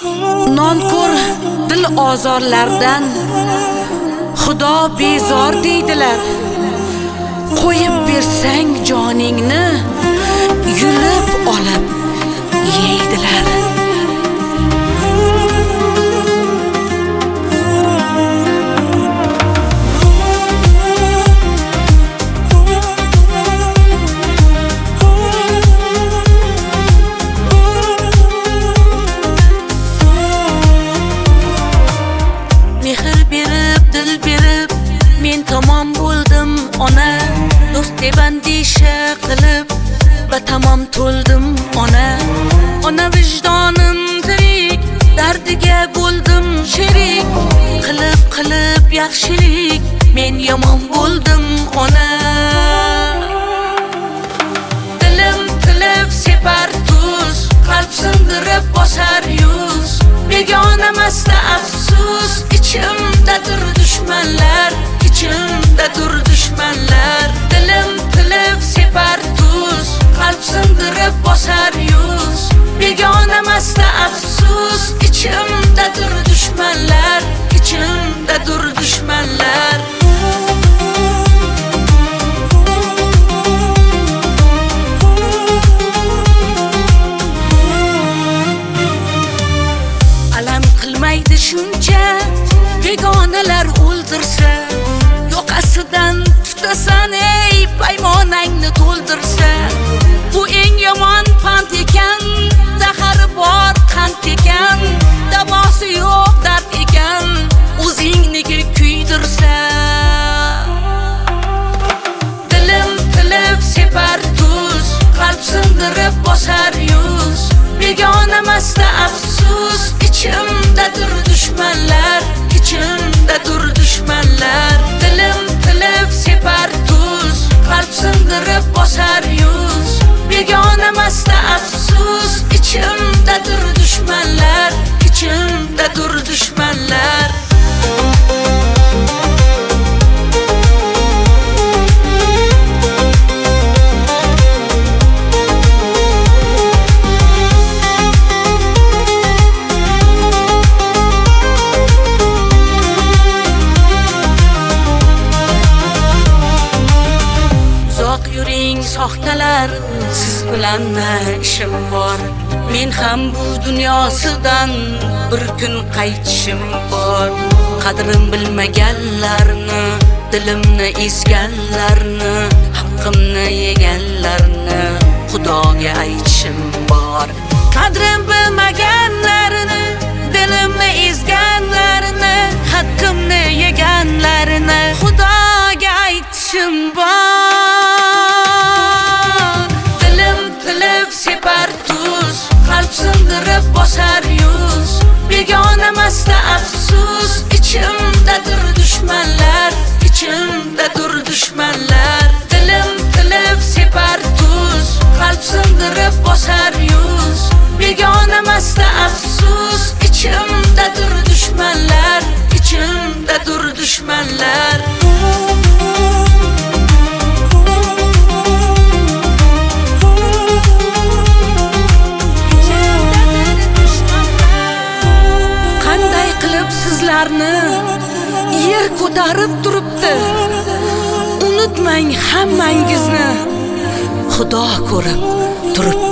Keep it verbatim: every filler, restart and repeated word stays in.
Nonko'r dil ozorlardan Xudo bezor deydilar. Qo'yib bersang joningni yulib olib yeydilar. Mehr berib, dil berib, men tamom bo'ldim ona. Do'st deb andisha qilib, batamom to'ldim ona. Ona vijdonim tirik, dardiga bo'ldim sherik. Qilib qilib yaxshilik, men yomon bo'ldim ona. Dilim tilib separ tuz, qalb sindirib bosar yuz. Begonamasda afsus, ichimdadir dushmanlar, ichimdadir dushmanlar. Dilim tilib separ tuz, qalb sindirib bosar yuz. Begonamasda afsus, ichimdadir dushmanlar, ichimdadir dushmanlar. Alam qilmaydi shuncha begonalar o'ldirsa, yoqasidan tutasan ey paymonangni to'ldirsa. Bu eng yomon pand ekan, zahari bor qand ekan, davosi yo'q dard ekan, o'zingniki kuydirsa. Dilim tilib separ tuz, qalb sindirib bosar yuz. Begonamasda afsus, ichimdadir dushmanlar, ichimdadir dushmanlar. Dilim tilib separ tuz, qalb sindirib bosar yuz. Begonamasda afsus, ichimdadir dushmanlar, ichimdadir dushmanlar. Soxtalar, siz bilan ishim bor. Men ham bu dunyosidan bir kun qaytishim bor. Qadrim bilmaganlarni, dilimni ezganlarni, haqqimni yeganlarni Xudoga aytishim bor. Qadrim bilmaganlarni, dilimni ezganlarni, haqqimni yeganlarni Xudoga aytishim bor. Separ tuz, qalb sindirib bosar yuz. Begonamasda afsus, ichimdadir dushmanlar, ichimdadir dushmanlar. Dilim tilib separ tuz, qalb sindirib bosar yuz. Begonamasda afsus, ichimdadir dushmanlar, ichimdadir dushmanlar. Yer ko'tarib turibdi. Unutmang hammangizni, Xudo ko'rib turibdi.